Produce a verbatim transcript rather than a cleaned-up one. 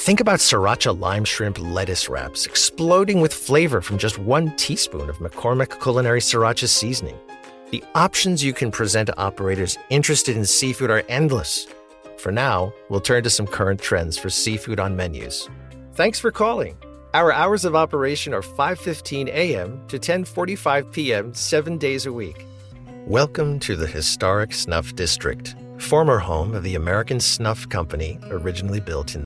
Think about Sriracha Lime Shrimp Lettuce Wraps exploding with flavor from just one teaspoon of McCormick Culinary Sriracha seasoning. The options you can present to operators interested in seafood are endless. For now, we'll turn to some current trends for seafood on menus. Thanks for calling. Our hours of operation are five fifteen a.m. to ten forty-five p.m. seven days a week. Welcome to the historic Snuff District, former home of the American Snuff Company, originally built in